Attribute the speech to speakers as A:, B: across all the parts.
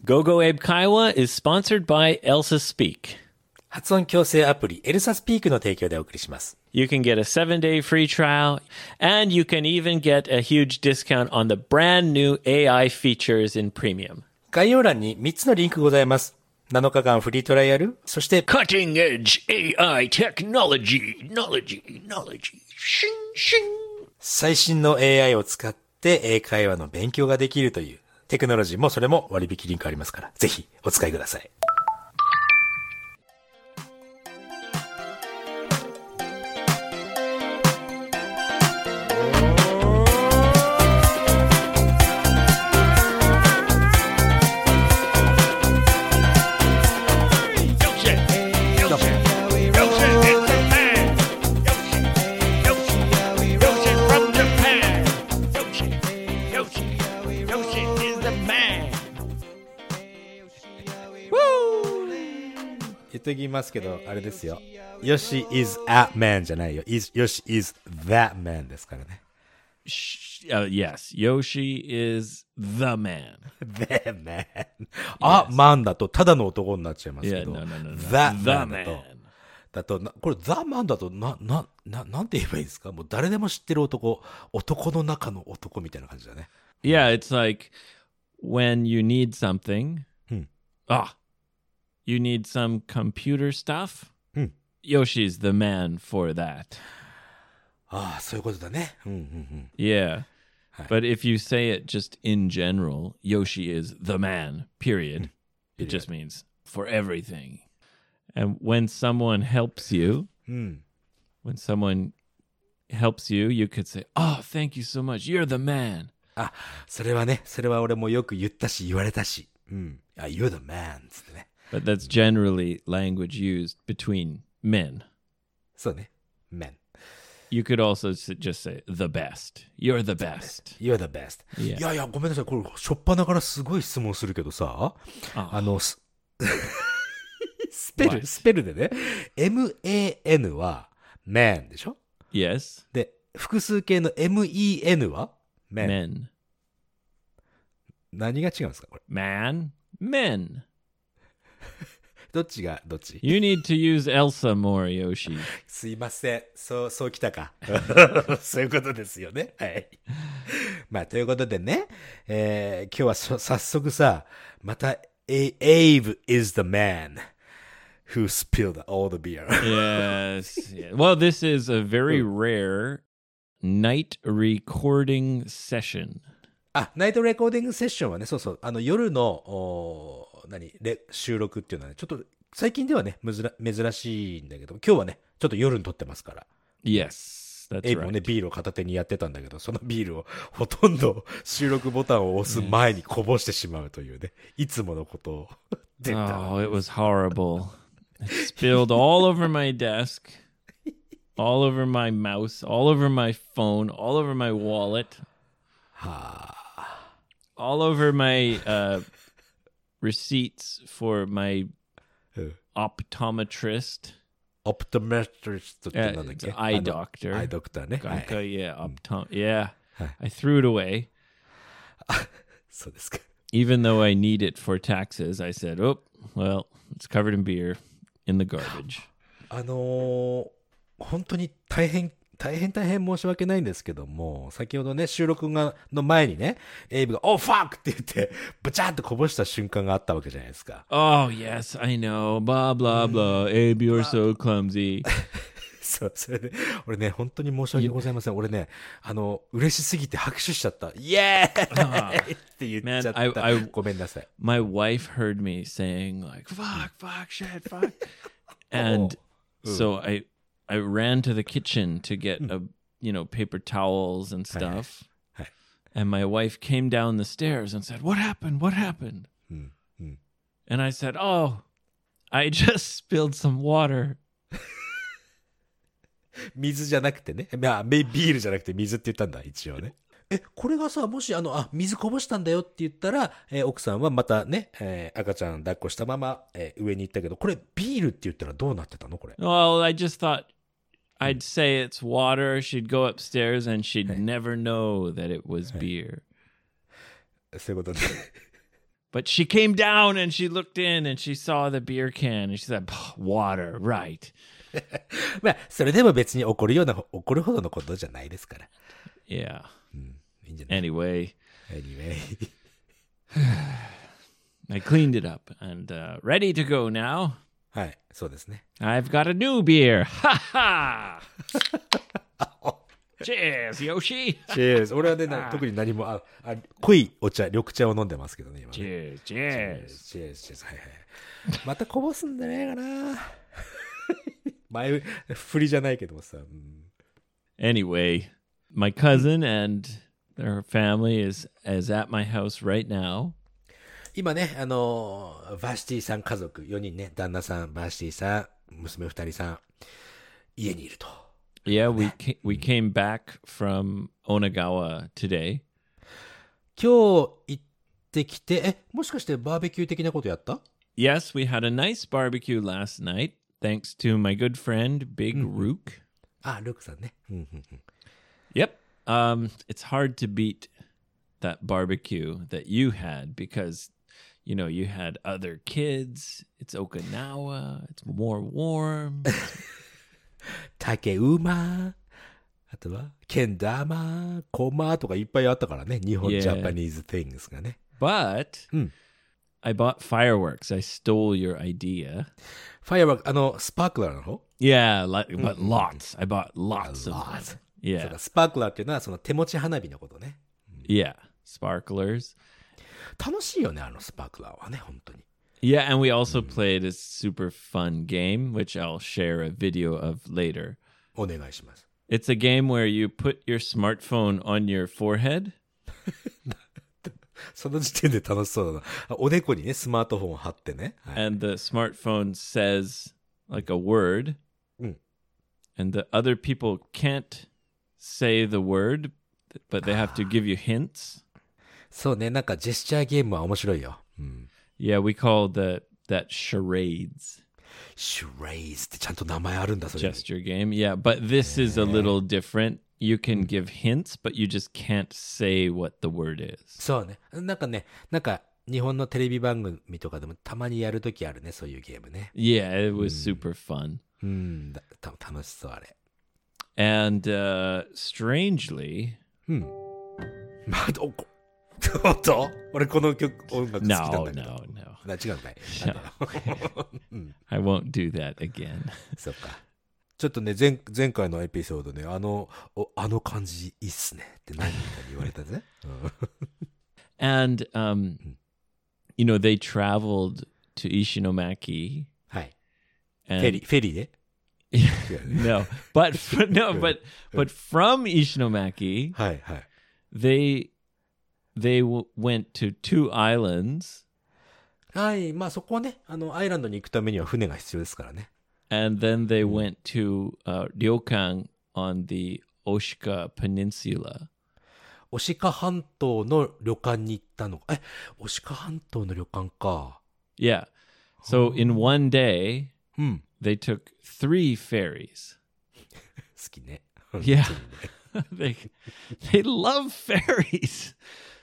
A: GoGo Abe Kaiwa is sponsored by Elsa Speak.
B: 発音矯正アプリエルサスピークの提供でお送りします。
A: You can get a 7-day free trial, and you can even get a huge discount on the brand new AI features in Premium.
B: 概要欄に3つのリンクございます。7日間フリートライアル、そして
A: Cutting Edge AI Technology, Knowledge.
B: 最新の AI を使って英会話の勉強ができるというテクノロジーもそれも割引リンクありますから、ぜひお使いください。言っときますけど、あれですよ。Yoshi is a man じゃないよ。Yoshi is that man ですからね。
A: Yes, Yoshi is the man.
B: The man. あ、man だとただの男になっちゃいますけど。
A: Yeah, no.
B: That
A: The
B: man だと、これ The man だとなんて言えばいいですか？もう誰でも知ってる男の中の男みたいな感じだね。
A: Yeah, it's like when you need something. You need some computer stuff? Yoshi's the man for that.
B: ああ、そういうことだね。
A: Yeah. But if you say it just in general, Yoshi is the man, period. It just means for everything. And when someone helps you, you could say, oh, thank you so much. You're the man.
B: あ、それは俺もよく言ったし言われたし。You're the man つってね。
A: But that's generally language used between men.
B: そうね。men.
A: You could also just say the best. You're the best.
B: You're the best.
A: Yeah.
B: いや、ごめんなさい。これ、しょっぱなからすごい質問するけどさ、スペルでね、man は man でしょ？
A: Yes.
B: で、複数形の men は
A: Men.
B: 何が違うんですかこれ？
A: Man. Men.
B: どっちがどっち？
A: You need to use Elsa more, Yoshi.
B: すいません。そうきたか。そういうことですよね。はい。まあ、ということでね、今日は早速さ、また、Abe is the man who spilled all the beer.
A: Yes. Yeah. Well, this is a very rare night recording session.
B: ナイトレコーディングセッションはね、そう、夜の、収録っていうのはね、ちょっと最近ではね、珍しいんだけど、今日はね、ちょっと夜に撮ってますから。
A: Yes, that's right.
B: エイブもね、ビールを片手にやってたんだけど、そのビールをほとんど収録ボタンを押す前にこぼしてしまうというね、いつものことを。
A: Oh, it was horrible. It spilled all over my desk, all over my mouse, all over my phone, all over my wallet, all over my receipts for my optometrist.
B: Optometrist ってなんだっけ？
A: Eye doctor.
B: Eye doctor ね。
A: Yeah, yeah. I threw it away.
B: そうですか。
A: Even though I need it for taxes, I said, oh, well, it's covered in beer in the garbage.
B: 本当に大変申し訳ないんですけども、先ほどね、収録の前にね、エイブが、Oh, fuck! って言って、ブチャーってこぼした瞬間があったわけじゃないですか。
A: Oh, yes, I know. Blah, blah, blah. Abe, you're so clumsy.
B: そう、それで、俺ね、本当に申し訳ございません。俺ね、嬉しすぎて拍手しちゃった。イエーイって言っちゃった。ごめんなさい。
A: My wife heard me saying, like, fuck, shit, fuck. And so I ran to the kitchen to get paper towels and stuff. And my wife came down the stairs and said, What happened? And I said, Oh, I just spilled some water.
B: 水じゃなくてね。ビールじゃなくて水って言ったんだ、一応ね。これがさ、もし水こぼしたんだよって言ったら、奥さんはまたね、赤ちゃん抱っこしたまま、上に行ったけど、これビールって言ったらどうなってたのこれ。
A: Well, I just thought I'd say it's water. She'd go upstairs and she'd never know that it was beer.
B: そういうことで。
A: But she came down and she looked in and she saw the beer can and she said, water, right.
B: まあ、それでも別に怒るほどのことじゃないですから。
A: Yeah.
B: いいんじゃない
A: Anyway,
B: Anyway.
A: I cleaned it up and ready to go now.
B: はい、そうですね。
A: I've got a new beer. Ha ha! Cheers, Yoshi.
B: Cheers. 俺はね、特に何も、濃いお茶、緑茶を飲んでますけどね、今ね。
A: Cheers, cheers.
B: Cheers. はいはい。またこぼすんじゃねえかな。前振りじゃないけどもさ。
A: Anyway, my cousin and her family is at my house right now.
B: 今ね、バシティさん家族4人ね、旦那さん、バシティさん、娘2人さん、家にいると。
A: Yeah, we came back from Onagawa today.
B: 今日行ってきて、もしかしてバーベキュー的なことやった
A: Yes, we had a nice barbecue last night, thanks to my good friend, Big Rook.
B: あ、ルークさんね。
A: Yep. It's hard to beat that barbecue that you had because, you know, you had other kids. It's Okinawa. It's more warm.
B: 竹馬、あとは、けん玉、コマとかいっぱいあったからね。日本、
A: Yeah.
B: Japanese things がね。
A: But I bought fireworks. I stole your idea.
B: ファイアワーク、スパークラーの方
A: Yeah, but lots. I bought lots of them.
B: そう
A: Yeah.
B: か、スパークラーっていうのはその手持ち花火のことね。
A: Yeah. Sparklers.
B: 楽しいよね、スパークラーはね、本当に。
A: Yeah, and we also played a super fun game, which I'll share a video of later.
B: お願いします。
A: It's a game where you put your smartphone on your forehead.
B: その時点で楽しそうだな。おでこにね、スマートフォンを貼ってね。はい、
A: and the smartphone says like a word, and the other people can't say the word, but they have to give you hints.
B: そうね、なんかジェスチャーゲームは面白いよ。
A: Yeah, we call that charades.
B: Charades ってちゃんと名前あるんだ、それ。
A: Gesture game. Yeah, but this is a little different. You can give hints, but you just can't say what the word is.
B: そうね。なんか日本のテレビ番組とかでもたまにやるときあるね、そういうゲームね。
A: Yeah, it was super fun.
B: 楽しそう、あれ。
A: And strangely...
B: まだおっと俺この音楽好きなんだけど。
A: No.
B: 違うんかい。
A: I won't do that again.
B: そっか。ちょっとね、前回のエピソードね、あの感じいいっすねって何人かに言われたぜ。
A: And, you know, they traveled to Ishinomaki.
B: はい。
A: And
B: フェリーで
A: no, but from Ishinomaki,
B: はいはい。
A: they went to 2 islands.
B: はい、まあそこはね、アイランドに行くためには船が必要ですからね。
A: And then they went to ryokan on the Oshika Peninsula.
B: オシカ半島の旅館に行ったの。オシカ半島の旅館か。
A: Yeah. So in one day,
B: うん。
A: they took 3 ferries.
B: 好きね。
A: Yeah. they love ferries.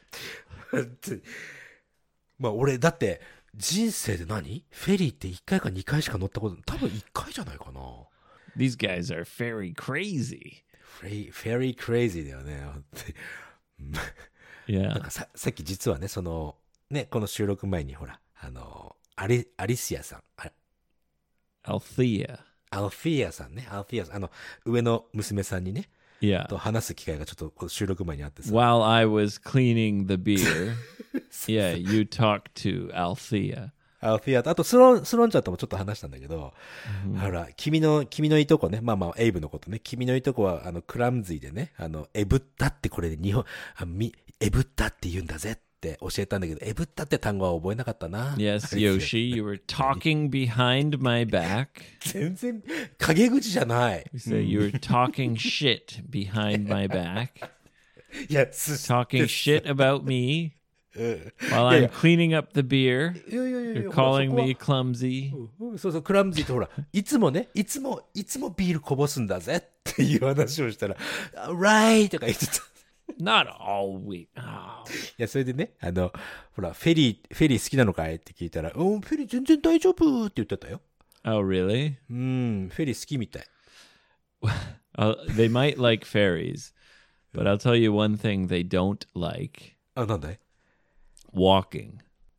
B: まあ俺だって人生で何フェリーって1回か2回しか乗ったこと多分1回じゃないかな。
A: These guys are ferry crazy.
B: フェリークレイジーだよね。
A: Yeah.
B: なんかさっき実はね、この収録前にほら、アリシアさん、
A: Althea.
B: アルフィアさんね、上の娘さんにね、
A: Yeah.
B: と話す機会がちょっとこの収録前にあってさ。
A: While I was cleaning the beer, yeah, you talked to Althea.
B: アルフィアと、あとスロンちゃんともちょっと話したんだけど、ほら、君のいとこね、まあ、エイブのことね、君のいとこは、クラムズイでね、エブッタってこれで日本、エブッタって言うんだぜって教えたんだけど、エブッタって単語は覚えなかったな。
A: Yes, Yoshi, you were talking behind my back.
B: 全然、陰口じゃない。
A: You say you were talking shit behind my back.
B: いや、
A: Talking shit about me while I'm cleaning up the beer.
B: いや
A: You're calling me clumsy.
B: そうクラムズイってほら、いつもビールこぼすんだぜっていう話をしたら、right とか言ってた。
A: Not all week. Oh.
B: いや、それでね、ほら、フェリー好きなのかいって聞いたら、フェリー全然大丈夫って言ってたよ。
A: Oh, really?
B: フェリー好きみたい。
A: They might like ferries, but I'll tell you one thing they don't like.
B: なんだい
A: Walking.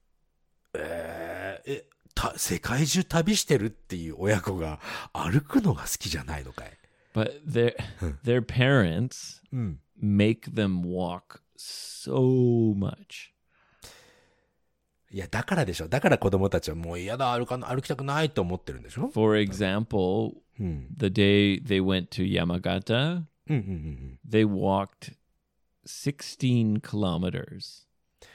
B: 世界中旅してるっていう親子が歩くのが好きじゃないのかい
A: But their parents make them walk so much.
B: いや、だからでしょ。だから子供たちはもう嫌だ、歩きたくないと思ってるんでしょ
A: For example, the day they went to Yamagata, they walked 16 kilometers.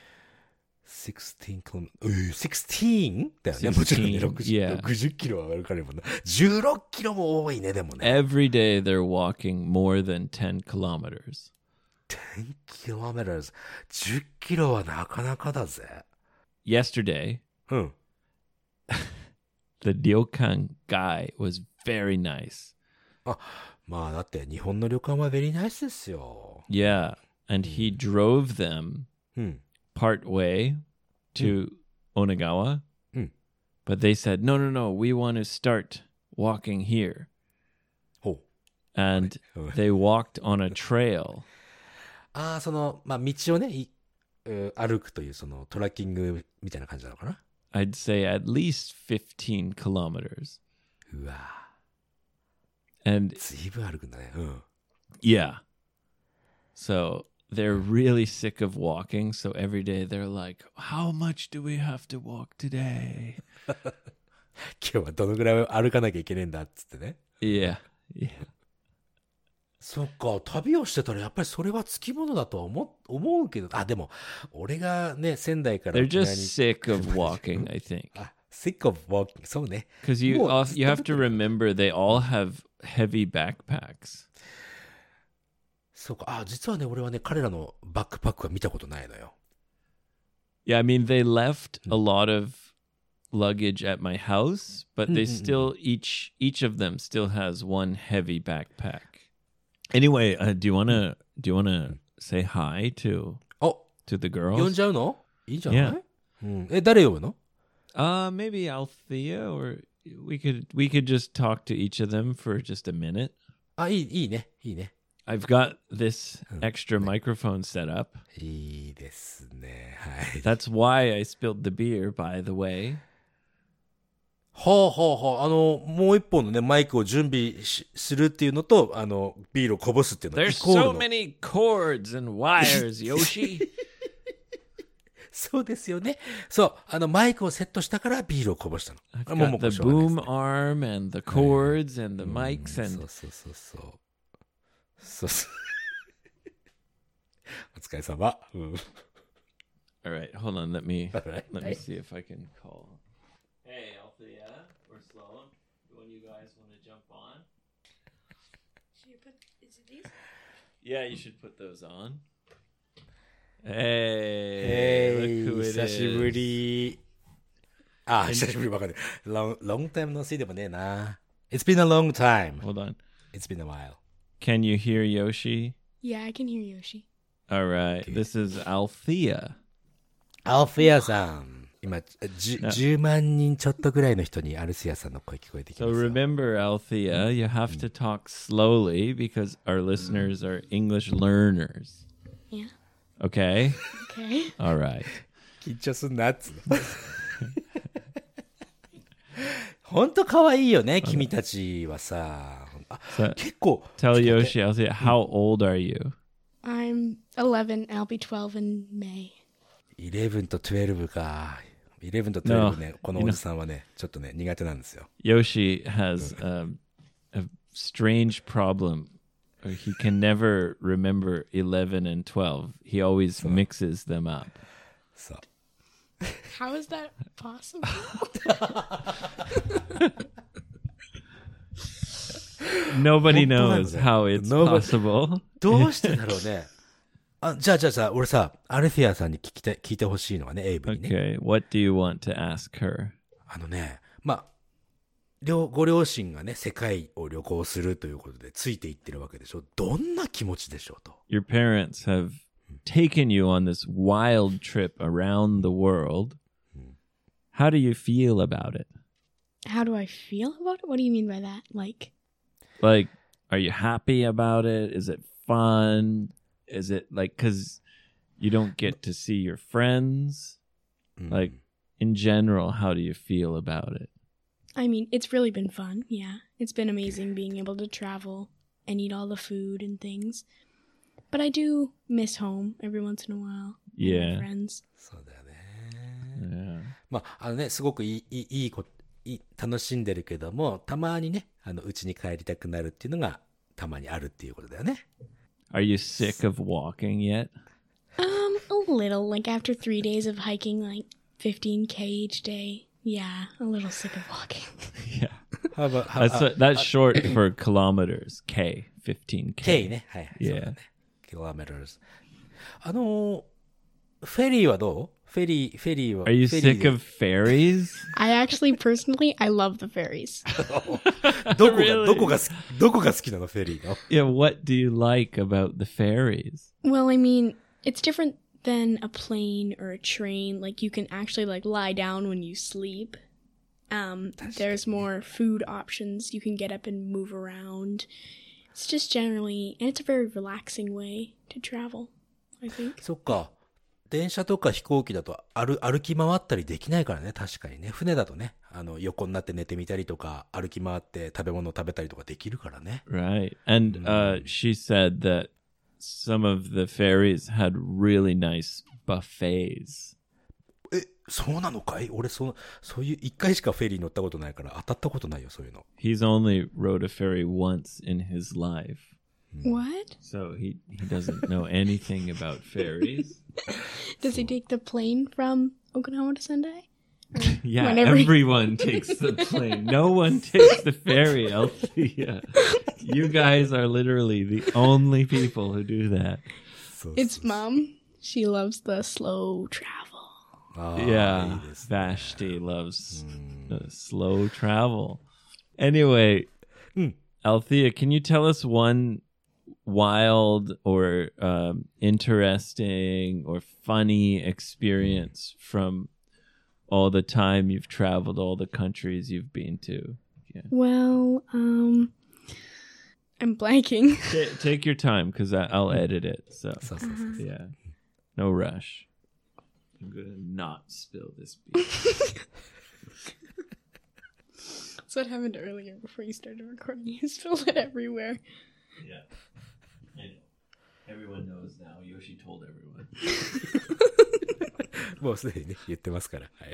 B: 16 16? だよね。もちろんね、60キロは歩かれるもんな。16キロも多いね、でもね。
A: Every day they're walking more than 10 kilometers.
B: 10 kilometers. 10キロはなかなかだぜ。
A: Yesterday, the ryokan guy was very nice.
B: まあだって日本の旅館はベリーナイスですよ。
A: Yeah, and he drove them part way to Onagawa. But they said, no, we want to start walking here. And they walked on a trail.
B: その、まあ道をね、歩くというそのトラッキングみたいな感じなのかな
A: I'd say at least 15 kilometers.
B: うわ
A: And
B: 随分歩くんだね。
A: yeah. So they're really sick of walking. So every day they're like, how much do we have to walk today?
B: 今日はどのぐらい歩かなきゃいけねえんだっつってね。
A: Yeah.
B: そっか、旅をしてたらやっぱりそれはつきものだとは思うけど、でも、俺がね、仙台から
A: They're just sick of walking, I think.
B: sick of walking. そうね。
A: Because you have to remember they all have heavy backpacks.
B: そうか、実はね、俺はね、彼らのバックパックは見たことないのよ。
A: Yeah, I mean, they left a lot of luggage at my house, but they still, each of them still has one heavy backpack. Anyway, do you wanna say hi to the
B: 呼ん
A: girls?
B: じゃうのいいんじゃない、誰呼ぶの
A: Maybe Althea, or we could just talk to each of them for just a minute.
B: いいね。
A: I've got this extra microphone set up.
B: いいですね。はい。
A: That's why I spilled the beer, by the way.
B: もう一本のね、マイクを準備するっていうのと、ビールをこぼすっていうの
A: There's
B: イコール
A: so
B: の
A: many cords and wires, Yoshi.
B: そうですよね。そう、マイクをセットしたからビールをこぼしたの。
A: I've
B: も
A: got
B: う
A: the
B: しょうがないです
A: boom arm and the cords and the mics
B: そ
A: and
B: う。お疲れ様。
A: All right, hold on. Let me
B: Alright.
A: see if I can call. Hey, Althea or Sloan, when you guys want to jump on?
C: Should you put? Is it these?
A: Yeah, you should put those on. Hey, look who it
B: 久しぶ
A: is.
B: り。久しぶりわかんない。long time no see でもねえな。It's been a long time.
A: Hold on.
B: It's been a while.
A: Can you hear Yoshi?
C: Yeah, I can hear Yoshi.
A: All right. This is Althea.
B: アルフィアさん。今、10万人ちょっとぐらいの人にアルフィアさんの声聞こえてきま
A: So
B: すよ。
A: remember, Althea, you have to talk slowly because our listeners are English learners.
C: Yeah.
A: Okay?
C: Okay.
A: All right.
B: 緊張すんなっつうの。ほんと可愛いよね、君たちはさ。
A: So
B: 結構。
A: tell Yoshi, Althea, how old are you?
C: I'm 11. I'll be 12 in May.
B: 11と12か。11と12ね、このおじさんはね、ちょっとね、苦手なんですよ。
A: Yoshi has a strange problem. He can never remember 11 and 12. He always mixes them up.
B: そう。
C: How is that possible?
A: Nobody knows how it's possible.
B: どうしてだろうね。じゃあ、俺さ、アルフィアさんに聞いてほしいのはね、エイブにね。
A: Okay, what do you want to ask her?
B: まあ、 ご両親がね、世界を旅行するということでついていってるわけでしょ。どんな気持ちでしょうと。
A: Your parents have taken you on this wild trip around the world. How do you feel about it?
C: How do I feel about it? What do you mean by that? Like,
A: are you happy about it? Is it fun? Is it like, because you don't get to see your friends? Like, in general, how do you feel about it?
C: I mean, it's really been fun. Yeah. It's been amazing being able to travel and eat all the food and things. But I do miss home every once in a while.
A: Yeah.
C: And my friends.
B: そうだよね。
A: Yeah.
B: まあ、ね、すごく楽しんでるけども、たまにね、家に帰りたくなるっていうのが、たまにあるっていうことだよね。
A: Are you sick of walking yet?
C: A little. Like after 3 days of hiking, like 15K each day. Yeah, a little sick of walking.
A: Yeah. That's short for kilometers. K, 15K.
B: K ね。はい。
A: Yeah.
B: そうだね。kilometers。フェリーはどう？フェリーは。
A: Are you sick of ferries?
C: I actually, personally, I love the ferries.
B: どこが
A: Really?
B: どこが好きなのフェリーの？
A: Yeah, what do you like about the ferries?
C: Well, I mean, it's different than a plane or a train. Like, you can actually, like, lie down when you sleep. There's more food options. You can get up and move around. It's just generally, and it's a very relaxing way to travel, I think.
B: そっか。電車とか飛行機だと歩き回ったりできないからね、確かにね。船だとね、横になって寝てみたりとか、歩き回って食べ物を食べたりとかできるからね。
A: Right. And she said that some of the ferries had really nice buffets.
B: そうなのかい？俺そういう一回しかフェリー乗ったことないから当たったことないよ、そういうの。
A: He's only rode a ferry once in his life.
C: What?
A: So he doesn't know anything about ferries.
C: Does he take the plane from Okinawa to Sendai?
A: Yeah,
C: Whenever he-
A: everyone takes the plane. No one takes the ferry, Althea. You guys are literally the only people who do that.
B: そうそう
C: It's mom. She loves the slow travel.
B: あー
A: Yeah,
B: いいですね
A: Vashti loves slow travel. Anyway, Althea, can you tell us one wild or interesting or funny experience from all the time you've traveled, all the countries you've been to? Yeah.
C: Well, I'm blanking.
A: Take your time because I'll edit it. So,
B: そうそうそう
A: yeah, no rush. I'm going to not spill this beer.
C: That's what happened earlier before you started recording. You spilled it everywhere.
A: Yeah. I know. Everyone knows now. Yoshi told everyone.
B: もうすでにね、言ってますから。はい。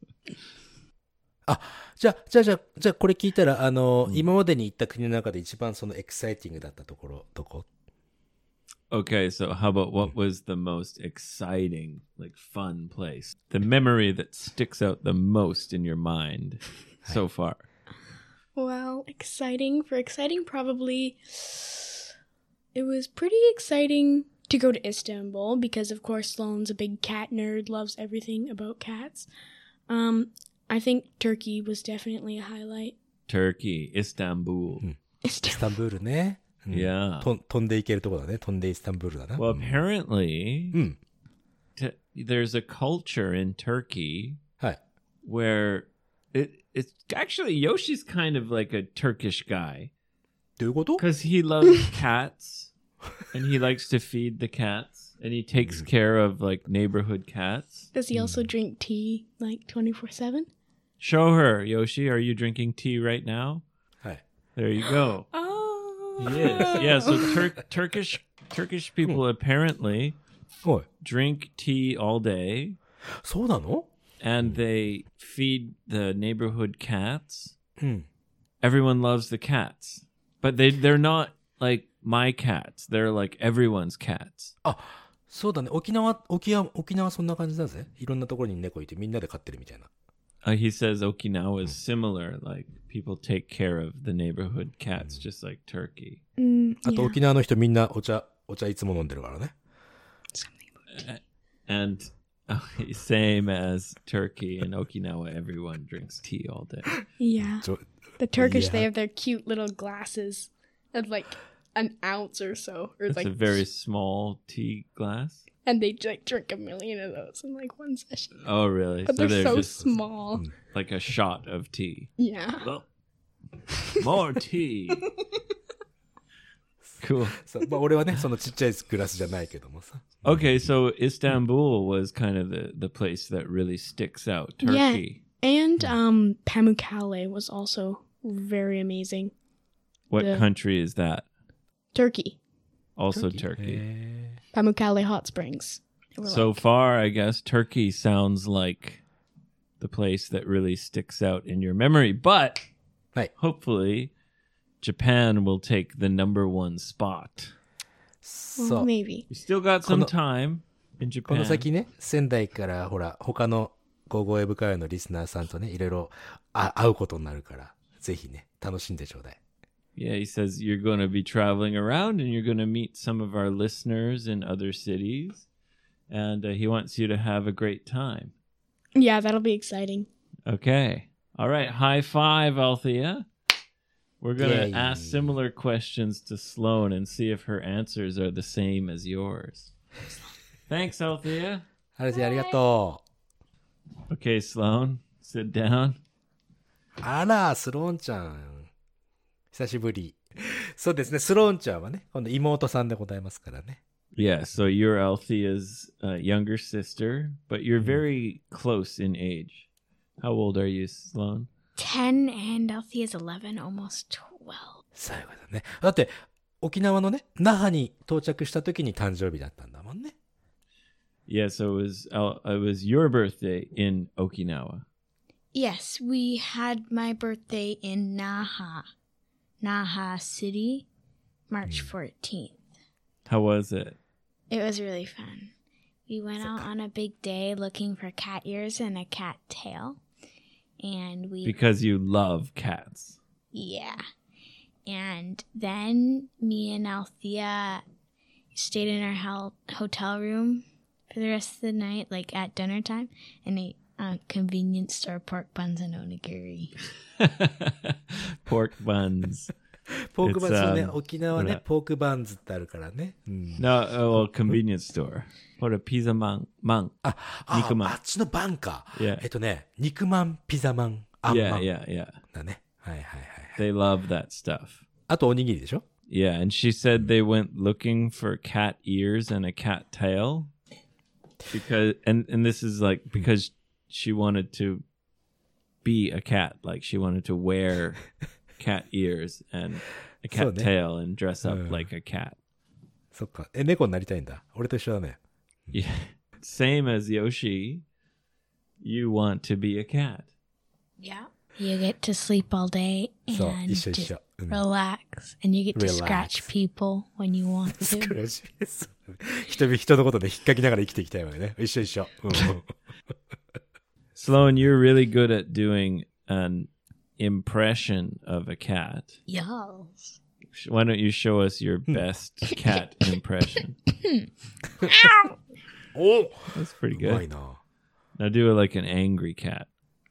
B: あ、じゃあこれ聞いたら、今までに行った国の中で一番そのエキサイティングだったところ、どこ？
A: Okay, so how about what was the most exciting, like fun place? The memory that sticks out the most in your mind so far.
C: Well, exciting. For exciting, probably it was pretty exciting to go to Istanbul because, of course, Sloane's a big cat nerd, loves everything about cats. I think Turkey was definitely a highlight.
A: Turkey, Istanbul.
B: イスタンブールね。うん
A: Yeah.
B: 飛んでいけるところだね。飛んでイスタンブールだな。
A: Well, apparently,
B: うん。
A: there's a culture in Turkey
B: はい。
A: where it's actually Yoshi's kind of like a Turkish guy
B: どういうこと？
A: because he loves cats and he likes to feed the cats and he takes care of like neighborhood cats.
C: Does he also drink tea like 24/7?
A: Show her, Yoshi. Are you drinking tea right now?
B: はい。
A: There you go.
C: Oh.
A: Yes. Yeah. So Turkish people apparently
B: おい。
A: drink tea all day
B: そうなの？
A: and they feed the neighborhood cats.
B: うん。
A: Everyone loves the cats, but they're not like my cats. They're like everyone's cats.
B: あ、そうだね。沖縄そんな感じだぜ。いろんなところに猫いてみんなで飼ってるみたいな。
A: He says Okinawa is similar. Like people take care of the neighborhood cats, just like Turkey.
B: あと
C: Yeah.
B: 沖縄の人みんなお茶いつも飲んでるからね。
A: And same as Turkey and Okinawa, everyone drinks tea all day.
C: Yeah. The Turkish, they
B: Yeah.
C: have their cute little glasses of like an ounce or so, or
A: It's
C: like,
A: a very small tea glass.
C: and they like drink a million of those in like one session.
A: Oh, really?
C: But they're so
A: just
C: small.
A: like a shot of tea.
C: Yeah.
A: Oh, more tea. Cool.
B: そうまあ、俺はね、そのちっちゃいグラスじゃないけどもさ。
A: Okay, so Istanbul was kind of the place that really sticks out. Turkey.
C: And Pamukkale was also very amazing.
A: What
C: Yeah.
A: country is that?
C: Turkey.
A: Also Turkey.
B: へ
C: Pamukkale Hot Springs. They were
A: So
C: like-
A: far, I guess Turkey sounds like the place that really sticks out in your memory. But
B: Right.
A: hopefully, Japan will take the number one spot.
B: そ
C: well,
B: う。
C: maybe.
A: You still got some
B: この-
A: time in
B: この
A: Japan.
B: 先ね、仙台からほら、他のゴーゴーエブ会話のリスナーさんとね、いろいろ会うことになるから、ぜひね、楽しんでちょうだい。
A: Yeah, he says you're going to be traveling around and you're going to meet some of our listeners in other cities. And he wants you to have a great time.
C: Yeah, that'll be exciting.
A: Okay. All right. High five, Althea. We're going to
B: Yay.
A: ask similar questions to Sloan and see if her answers are the same as yours. Thanks, Althea.
B: ハルジありがと
A: Okay, Sloan, sit down.
B: う。あら、スローンちゃん。久しぶり。そうですね、スローンちゃんはね、今度妹さんでございますからね。
A: Yeah, so you're Althea's younger sister, but you're very close in age. How old are you, Sloan?
C: 10 and Althea's 11, almost 12.
B: そういうことね。だって、沖縄のね、那覇に到着した時に誕生日だったんだもんね。
A: Yeah, so it was your birthday in Okinawa.
C: Yes, we had my birthday in Naha City, March 14th.
A: How was it?
C: It was really fun. We went out on a big day looking for cat ears and a cat tail. And we,
A: Because you love cats.
C: yeah. And then me and Althea stayed in our hotel room for the rest of the night, like at dinner time, and ate convenience store pork buns and onigiri.
A: Pork buns.
B: ポークバンズね、
A: It's,
B: 沖縄ね
A: ほら、
B: ポークバンズってあるからね。うん、
A: No, well, convenience store. What a pizza man.
B: あ
A: 肉まん
B: あっちのバンか。
A: Yeah.
B: ね、肉まん、ピザまん、あんま
A: Yeah,
B: ん
A: yeah, yeah.
B: だね。はいはいはいはい。
A: They love that stuff.
B: あとおにぎりでしょ
A: Yeah, and she said they went looking for cat ears and a cat tail because and this is like because she wanted to be a cat, like she wanted to wear cat ears and a cat
B: そうね。
A: tail and dress up like a cat.
B: そっか。猫になりたいんだ。俺と一緒だね。
A: Yeah. Same as Yoshi, you want to be a cat.
C: Yeah. You get to sleep all day
B: そう、
C: and
B: 一緒一
C: just
B: 緒。うん、
C: relax. And you get to scratch
B: Relax.
C: people when you want
B: スク
C: to.
B: ラッチです。人のことで引っかきながら生きていきたいわけね。一緒一緒。うん、
A: Sloan, you're really good at doing an impression of a cat.
C: Yes.
A: Why don't you show us your best cat impression?
B: お
A: That's pretty
B: うまい
A: good.
B: な。
A: Now do it like an angry cat.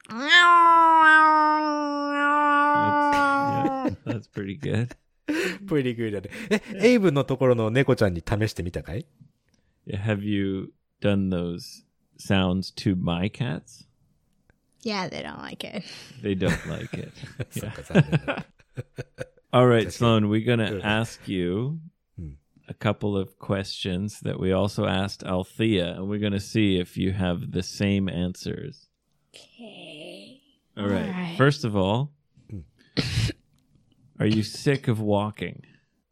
A: That's pretty good.
B: プリグーだね。エイブのところの猫ちゃんに試してみたかい
A: Yeah, have you done those sounds to my cats?
C: Yeah, they don't like it.
A: They don't like it.
B: そ
A: Yeah.
B: っか、残念だ。
A: All right,
B: That's
A: Sloan, we're going to
B: Good.
A: ask you a couple of questions that we also asked Althea, and we're going to see if you have the same answers.
C: Okay.
A: All right.
C: All right.
A: First of all, are you sick of walking?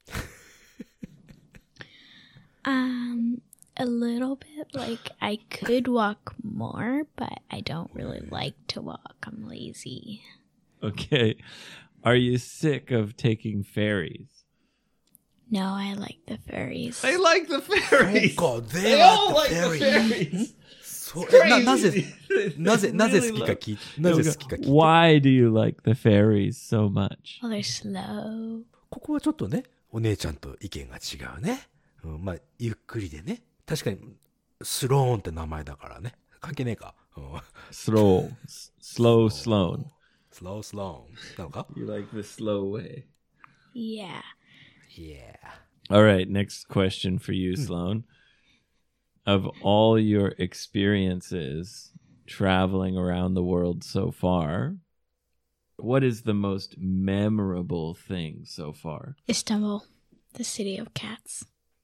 C: A little bit. Like, I could walk more, but I don't really like to walk. I'm lazy.
A: Okay. Are you sick of taking ferries?
C: No, I like the ferries.
A: I like the
B: そう
A: ferries.
B: か、
A: They
B: they
A: all
B: are
A: like
B: the
A: the
B: fairy.
A: ferries.
B: そう
A: Crazy.
B: なぜ
A: They
B: なぜ
A: really
B: 好きか
A: love-
B: 聞いなぜ好きか聞いて
A: Why do you like the ferries so much?
C: Well, they're slow.
B: ここはちょっとね、お姉ちゃんと意見が違うね。うん、まあ、ゆっくりでね。確かに、スローンって名前だからね。関係ねえか。うん、
A: Slow Sloan.
B: slow, slow. なのか
A: You like the slow way.
C: Yeah.
B: Yeah.
A: All right, next question for you, Sloan. Of all your experiences traveling around the world so far, what is the most memorable thing so far?
C: Istanbul, the city of cats.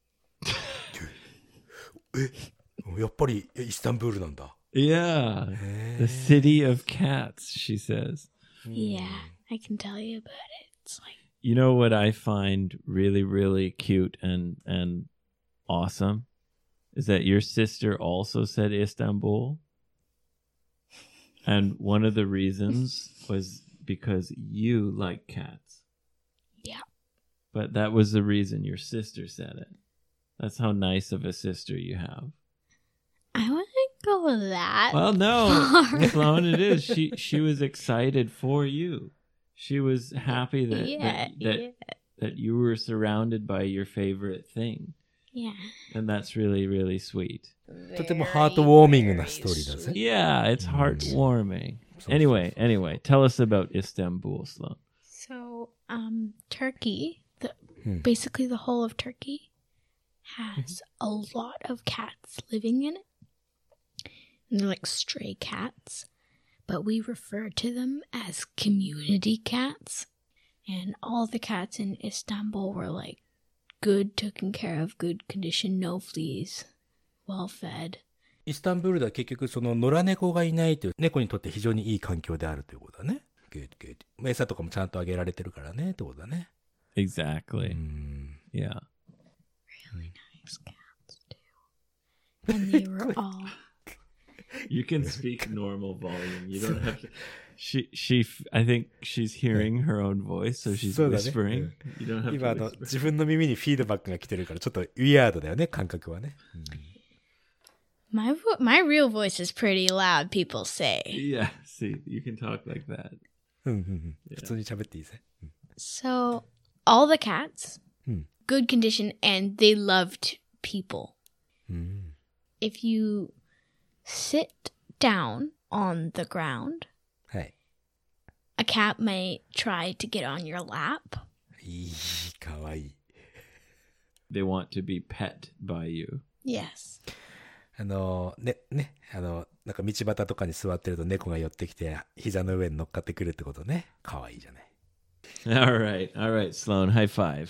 B: やっぱりイスタンブールなんだ。
A: Yeah, the city of cats, she says.
C: Yeah, I can tell you about it. It's like,
A: You know what I find really, really cute and awesome is that your sister also said Istanbul. And one of the reasons was because you like cats.
C: yeah.
A: But that was the reason your sister said it. That's how nice of a sister you have.
C: I wouldn't go with that.
A: Well, no,
C: far.
A: Sloan, it is. She was excited for you. She was happy that that you were surrounded by your favorite thing.
C: Yeah.
A: And that's really, really sweet.
B: とてもハートウォーミングなストーリーだぜ。
A: Yeah, it's heartwarming. Anyway, tell us about Istanbul, Sloan.
C: So, Turkey, basically the whole of Turkey, has a lot of cats living in it. And they're like stray cats, but we refer to them as community cats. And all the cats in Istanbul were like good, taken care of, good condition, no fleas, well fed.
B: イスタンブールでは結局その野良猫がいないという猫にとって非常にいい環境であるということだね。Good, good. 餌とかもちゃんとあげられてるからねってことだね。
A: Exactly. Yeah.
C: Really nice cats, too. And they were all...
A: You can speak normal volume. You don't have to. I think she's hearing her own voice, so she's
B: そうだね。
A: whispering. You don't have
B: 今
A: to whisper.
B: 自分の耳にフィードバックが来てるからちょっとウィアードだよね、感覚はね。
C: My real voice is pretty loud, people say.
A: Yeah, see, you can talk like that.
B: 普通に喋っていいぜ。
C: So, all the cats,
B: Hmm.
C: good condition, and they loved people.
B: うん。
C: If you sit down on the ground,
B: はい。
C: a cat may try to get on your lap.
B: いい、かわいい。
A: They want to be pet by you.
C: Yes.
B: なんか道端とかに座ってると猫が寄ってきて膝の上に乗っかってくるってことね。かわいいじゃない。
A: All right, Sloan, high five.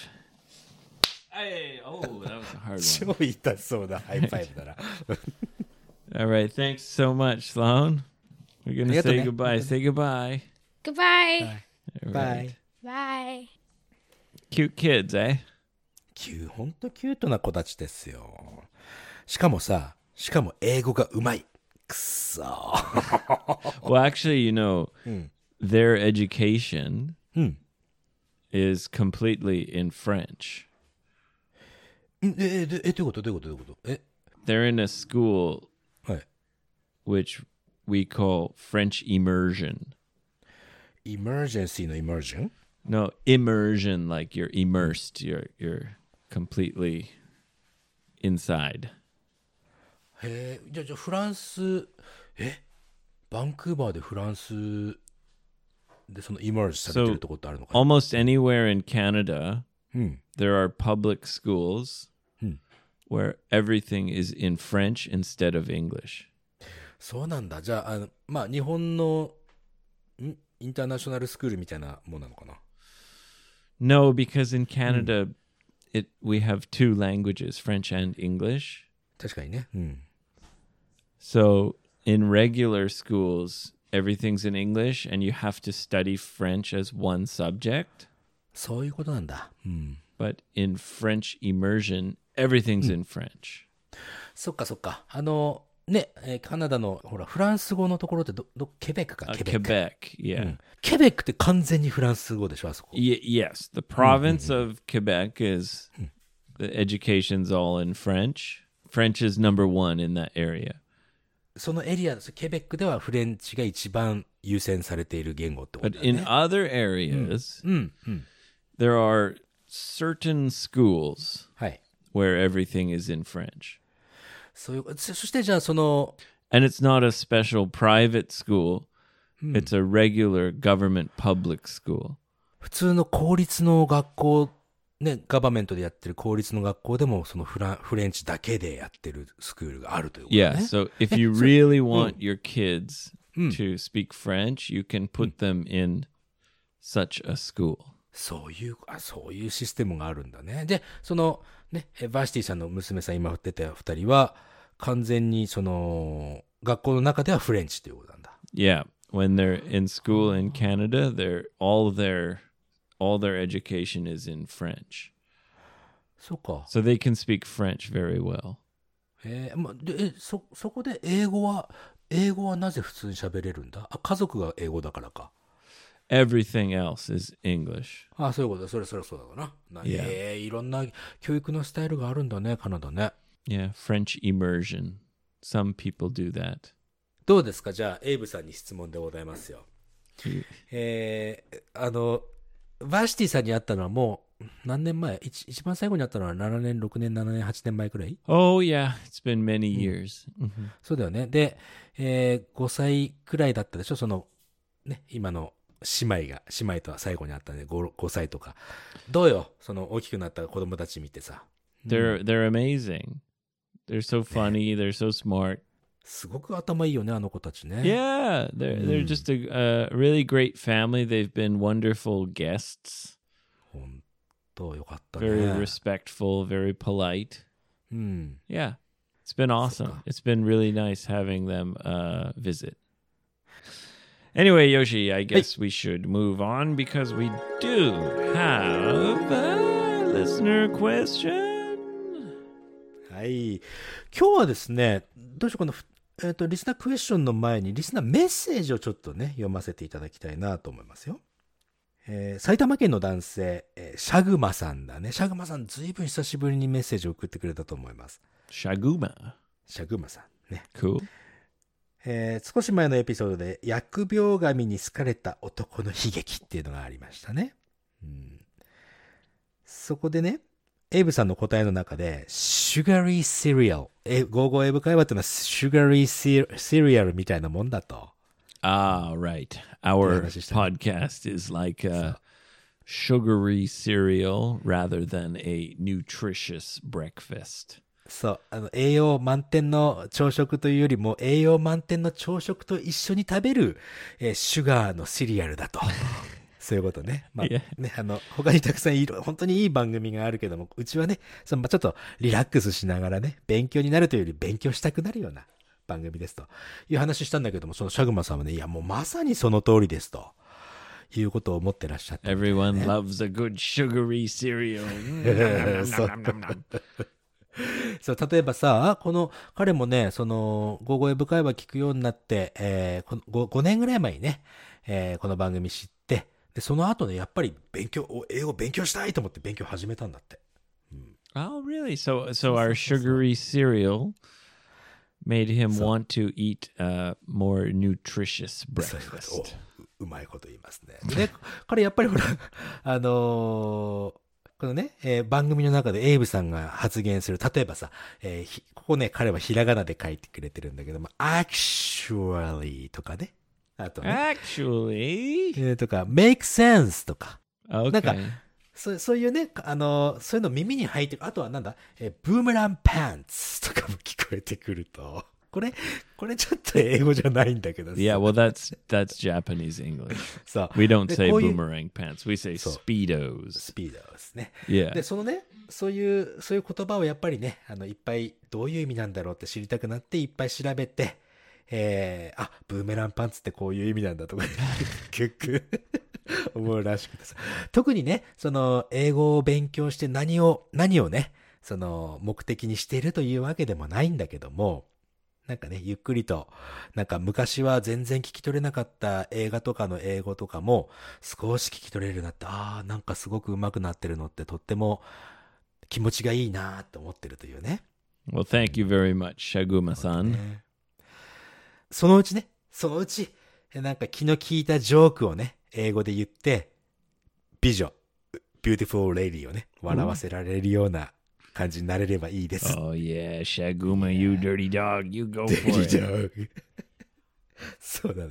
A: Hey, oh, that was a hard
B: 超
A: one.
B: 痛そうなハイファイブだな。
A: All right, thanks so much, Sloan. We're gonna say goodbye. Say goodbye.
C: Goodbye.
A: All
B: バ
A: right.
B: イ。
C: Bye.
A: Cute kids, eh?
B: ほんとキュートな子たちですよ。しかも英語がうまい。くっそー。
A: Well, actually, you know, their education is completely in French.
B: どういうことどういうこと
A: They're in a school
B: はい。
A: which we call French immersion.
B: emergency の immersion?
A: No, immersion, like you're immersed. You're completely inside.
B: へえ、じゃあフランス、バンクーバーでフランスでその immerse されてるとこってあるのかな
A: Almost anywhere in Canada, there are public schools where everything is in French instead of English.
B: そうなんだ。じゃあ、まあ日本のインターナショナルスクールみたいなもんなのかな
A: No, because in Canada, we have two languages, French and English.
B: 確かにね。
A: So in regular schools, everything's in English and you have to study French as one subject.
B: そういうことなんだ。
A: But in French immersion, everything's in French.
B: そっかそっか。カナダのほらフランス語のところってケベックか。
A: Quebec, yeah.
B: ケベックって完全にフランス語でしょあそこ。
A: Yes, the province of Quebec is the education's all in French. French is number one in that area.
B: そのエリア、ケベックではフレンチが一番優先されている言語ってこと
A: But
B: だよ
A: in
B: ね。
A: other areas, there are certain schools
B: はい。
A: where everything is in French.
B: そしてじゃあその、
A: And it's not a special private school. It's a regular government public school.
B: 普通の公立の学校、ね、ガバメントでやってる公立の学校でも、そのフレンチだけでやってるスクールがあるということね。
A: Yeah, so if you really want your kids to speak French, you can put them in such a school.
B: そういうシステムがあるんだね。で、その、ね、バーシティさんの娘さん今出た二人は、完全にその、学校の中ではフレンチということなんだ。
A: Yeah, when they're in school in Canada, all their education is in French.
B: そうか。
A: So they can speak French very well.
B: そこで英語はなぜ普通に喋れるんだ？家族が英語だからか。
A: Everything else is English.
B: そういうことだ。それそうだな。いろんな教育のスタイルがあるんだね、カナダね。
A: Yeah, French immersion. Some people do that.
B: どうですか？じゃあ、エイブさんに質問でございますよ。バーシティさんに会ったのはもう何年前？一番最後に会ったのは7年、6年、7年、8年前くらい？
A: Oh, yeah. It's been many years.
B: そうだよね。で、5歳くらいだったでしょ？その、ね、今の姉妹とは最後に会ったね、5歳とか。どうよ？その大きくなった子供たち見てさ。
A: They're amazing. They're so funny. They're so smart.
B: すごく頭いいよね、あの子たちね。
A: Yeah, they're just a really great family. They've been wonderful guests.
B: 本当よかったね。
A: Very respectful, very polite.
B: うん。
A: Yeah, it's been awesome. It's been really nice having them visit. Anyway, Yoshi, I guess we should move on because we do have a listener question.
B: はい。今日はですね、どうしようかな。リスナークエスチョンの前にリスナーメッセージをちょっとね、読ませていただきたいなと思いますよ。埼玉県の男性、シャグマさんだね。シャグマさん、ずいぶん久しぶりにメッセージを送ってくれたと思います。
A: Shaguma.
B: シャグマさんね。
A: Cool.
B: 少し前のエピソードで、疫病神に好かれた男の悲劇っていうのがありましたね。そこでね、エイブさんの答えの中で、Sugary Cereal。55英語会話っていうのは Sugary Cereal みたいなもんだと。
A: Ah, right. Our podcast is like a sugary cereal rather than a nutritious breakfast.
B: そう、栄養満点の朝食というよりも、栄養満点の朝食と一緒に食べる、シュガーのシリアルだと。そういうことね。まあ、ね、他にたくさん本当にいい番組があるけども、うちはね、ちょっとリラックスしながらね、勉強になるというより勉強したくなるような番組ですという話したんだけども、そのシャグマさんはね、いやもうまさにその通りですということを思ってらっしゃって、ね。
A: Everyone loves a good sugary cereal.
B: そう、例えばさ、彼もね、ゴーゴーエブ会話聞くようになって、5年ぐらい前にね、この番組知って、で、その後ね、やっぱり英語勉強したいと思って勉強始めたんだって。
A: Oh, really? So our sugary cereal made him want to eat a more nutritious breakfast.
B: うまいこと言いますね。で、彼やっぱりほら、このね、番組の中でエイブさんが発言する、例えばさ、ここね、彼はひらがなで書いてくれてるんだけども、actually とかね。あとね。
A: Actually?
B: とか、make sense とか。
A: Okay.
B: なんか、そういうね、そういうの耳に入ってる。あとはなんだ、ブーメランパンツとかも聞こえてくると。これちょっと英語じゃないんだけど。
A: Yeah, well, that's Japanese English.
B: そう。
A: We don't say boomerang pants. We say speedos.
B: スピードですね。
A: Yeah.
B: で、そういう言葉をやっぱりね、いっぱいどういう意味なんだろうって知りたくなっていっぱい調べて、ブーメランパンツってこういう意味なんだとか、結局思うらしくてさ。特にね、英語を勉強して何をね、目的にしているというわけでもないんだけども、なんかね、ゆっくりと、なんか昔は全然聞き取れなかった映画とかの英語とかも少し聞き取れるようになって、なんかすごく上手くなってるのってとっても気持ちがいいなって思ってるというね。
A: Well, thank you very much, Shaguma-san.
B: そのうち、なんか気の利いたジョークをね、英語で言って、美女、beautiful lady をね、笑わせられるような感じになれればいいです。
A: Oh yeah, Shaguma, you dirty dog, you go for
B: dirty
A: it.
B: dog. そうなのよ。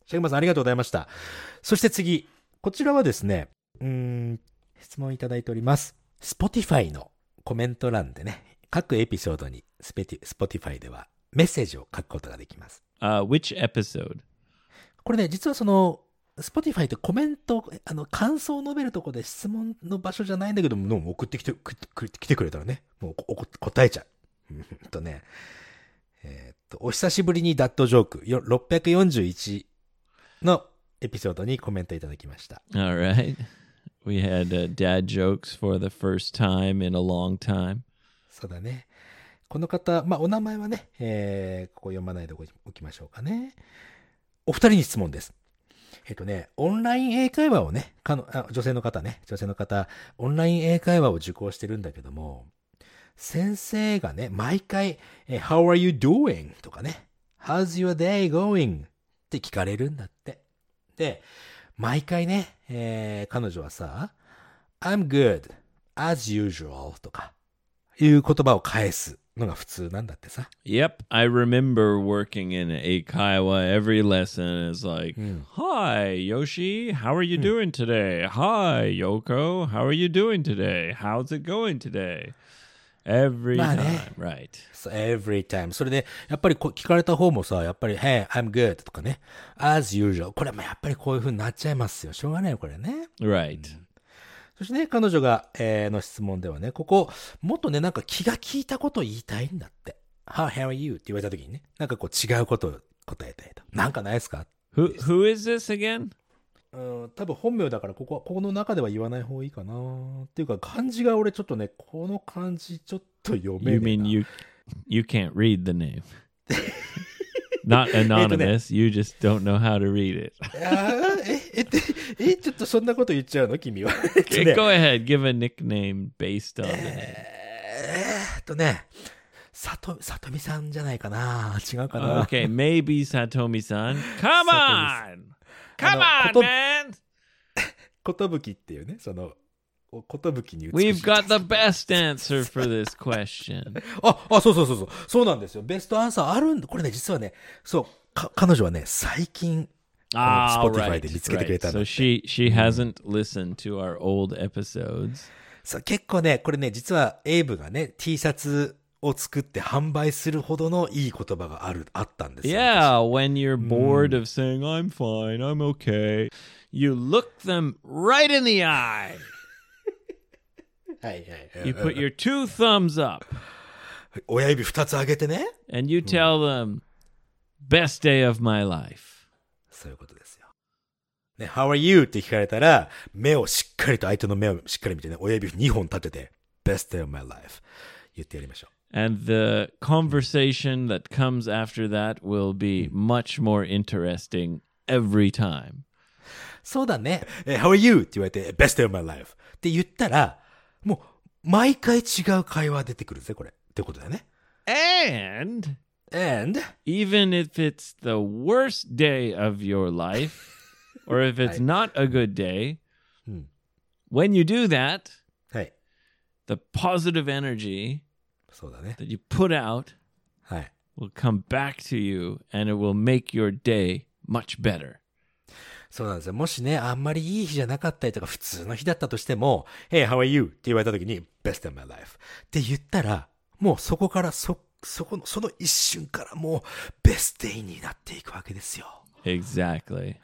B: シャグマさんありがとうございました。そして次、こちらはですね、質問いただいております。Spotify のコメント欄でね、各エピソードにSpotify ではメッセージを書くことができます。
A: Which episode?
B: これね、実はその、Spotify ってコメント、感想を述べるところで質問の場所じゃないんだけども、送ってきてくれたらね、もう答えちゃう。ね、お久しぶりにダットジョーク641のエピソードにコメントいただきました。
A: All right. We had dad jokes for the first time in a long time.
B: そうだね。この方、まあ、お名前はね、ここ読まないでおきましょうかね。お二人に質問です。オンライン英会話をね、女性の方、オンライン英会話を受講してるんだけども、先生がね、毎回、How are you doing? とかね、How's your day going? って聞かれるんだって。で、毎回ね、彼女はさ、I'm good, as usual とか、いう言葉を返すのが普通なんだってさ。
A: Yep, I remember working in Eikaiwa. Every lesson is like, Hi, Yoshi, how are you doing today? Hi, Yoko, how are you doing today? How's it going today? Every time, right.
B: So every time. それで、やっぱり聞かれた方もさ、やっぱり、Hey, I'm good とかね。As usual. これはやっぱりこういう風になっちゃいますよ。しょうがないよ、これね。
A: Right.
B: そしてね、彼女が、の質問ではね、ここ、もっとね、なんか気が利いたことを言いたいんだって。How are you? って言われた時にね、なんかこう違うことを答えたいと。なんかないですか？
A: Who is this again?
B: 多分本名だからここの中では言わない方がいいかな。っていうか漢字が俺ちょっとね、この漢字ちょっと読めない。
A: You mean you can't read the name? Not anonymous. You just don't know how to read it.
B: ちょっとそんなこと言っちゃうの君は。
A: Go ahead. Give a nickname based on it.
B: さとみさんじゃないかな。違うかな。
A: Okay, maybe Satomi-san. Come on! Come on, man!
B: ことぶきっていうね、その、ことぶきに美しい。
A: We've got the best answer for this question.
B: そうなんですよ。ベストアンサーあるんだ。これね、実はね、そう、彼女はね、最近、Spotify で見つけてくれたんだって。
A: So she hasn't listened to our old episodes.
B: そう、結構ね、これね、実はエイブがね、T シャツを作って販売するほどのいい言葉があったんですよ。
A: Yeah, when you're bored of saying, I'm fine, I'm okay, you look them right in the eye.
B: はいはい。
A: You put your two thumbs up.
B: 親指2つ上げてね。
A: And you tell them, best day of my life.
B: そういうことですよ。ね、How are you? って聞かれたら、相手の目をしっかり見てね、親指2本立てて、best day of my life. 言ってやりましょう。
A: And the conversation that comes after that will be much more interesting every time.
B: そうだね。How are you? って言われて、best day of my life. って言ったら、もう、毎回違う会話出てくるぜ、これ。ってことだよね。
A: And even if it's the worst day of your life, or if it's not a good day, when you do that, the positive energy that you put out will come back to you and it will make your day much better.
B: そうなんですよ。もしね、あんまりいい日じゃなかったりとか、普通の日だったとしても、Hey, how are you? って言われたときに、Best of my life. って言ったら、もうそこから、その一瞬からもう、Best day になっていくわけですよ。
A: Exactly.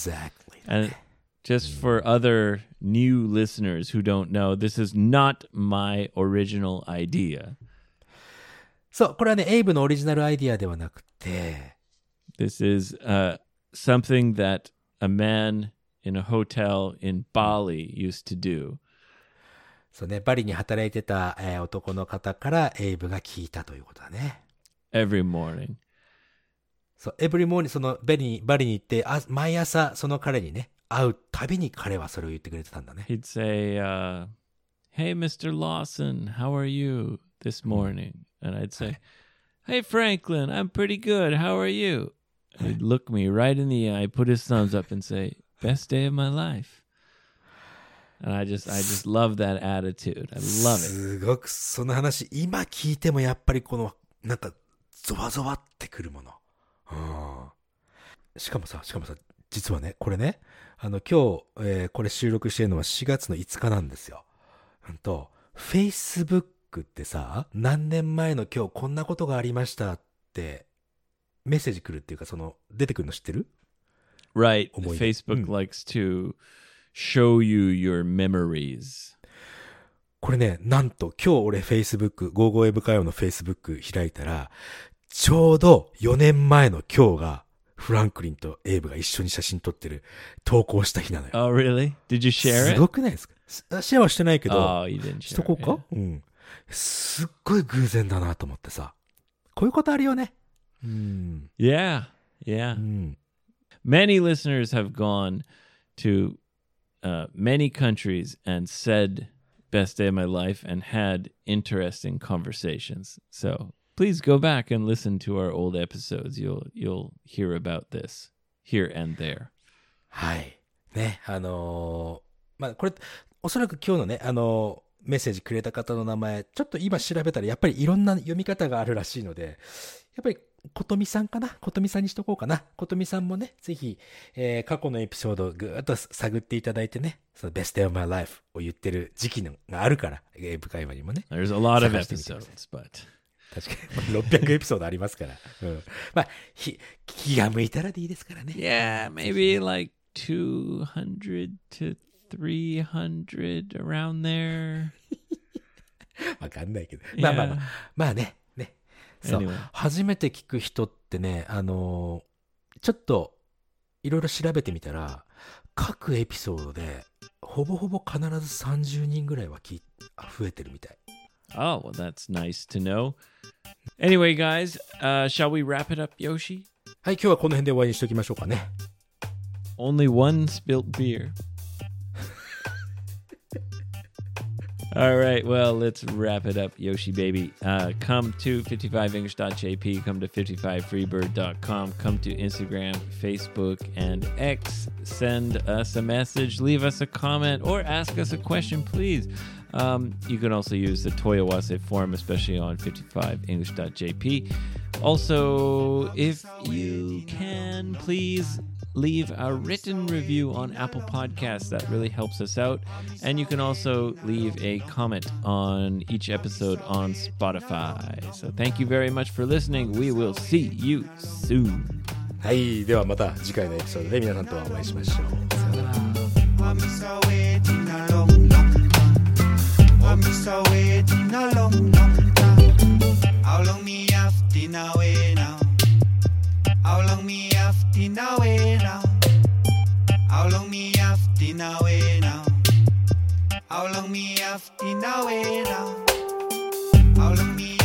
B: And
A: just for other new listeners who don't know, this is not my original idea.
B: そう、これはね、エイブのオリジナルアイディアではなくて、
A: This is something that a man in a hotel in Bali used to do.
B: そうね、バリに働いてた、男の方からエイブが聞いたということだね。
A: Every morning.
B: そう、every morning そのバリに行って、毎朝その彼にね、会うたびに彼はそれを言ってくれてたんだね。
A: He'd say, Hey, Mr. Lawson, how are you this morning? And I'd say, Hey, Franklin, I'm pretty good. How are you? He'd look me right in the eye, put his thumbs up and say, Best day of my life. And I just love that attitude. I love it.
B: すごくその話、今聞いてもやっぱりこの、なんか、ゾワゾワってくるもの。しかもさ、 実はね、これね、今日、これ収録してるのは4月の5日なんですよ。Facebook ってさ、何年前の今日こんなことがありましたってメッセージ来るっていうか、出てくるの知ってる？
A: Right. Facebook likes to show you your memories.
B: これね、なんと今日俺 Facebook、55英語会話の Facebook 開いたら、ちょうど4年前の今日が、フランクリンとエイブが一緒に写真撮ってる投稿した日なのよ。
A: Oh, really? Did you share it?
B: すごくないですか？シェアはしてないけど、
A: Oh, you didn't share
B: しとこうか、
A: it.
B: うん。すっごい偶然だなと思ってさ。こういうことあるよね。
A: Yeah, yeah. Many listeners have gone to many countries and said best day of my life and had interesting conversations. So please go back and listen to our old episodes. You'll hear about this here and there.
B: はい。ね、これ、おそらく今日のね、メッセージくれた方の名前、ちょっと今調べたらやっぱりいろんな読み方があるらしいので、やっぱりことみさんかな？ことみさんにしとこうかな。ことみさんもね、ぜひ、過去のエピソードをぐーっと探っていただいてね、その Best Day of My Life を言ってる時期があるから、英語会話にもね。
A: There's a lot of episodes, but...
B: 確かに、600エピソードありますから。気が向いたらでいいですからね。
A: Yeah, maybe like 200 to 300 around there.
B: わかんないけど。
A: Yeah.
B: まあね。そう。
A: Anyway.
B: 初めて聞く人ってね、ちょっと、いろいろ調べてみたら、各エピソードで、ほぼほぼ必ず30人ぐらいは増えてるみたい。
A: Oh, well, that's nice to know. Anyway, guys, shall we wrap it up, Yoshi?
B: はい、今日はこの辺で終わりにしておきましょうかね。
A: Only one spilt beer. All right, well, let's wrap it up, Yoshi baby. Come to 55english.jp, come to 55freebird.com, come to Instagram, Facebook, and X. Send us a message, leave us a comment, or ask us a question, please. You can also use the Toyawase forum, especially on 55english.jp. Also, if you can, please leave a written review on Apple Podcasts. That really helps us out. And you can also leave a comment on each episode on Spotify. So thank you very much for listening. We will see you soon.
B: はい、ではまた次回のエピソードで皆さんとお会いしましょう。さよなら。
D: How long me after now, now? How long me after now, now? How long me after now, now? How long me after now, now? How long me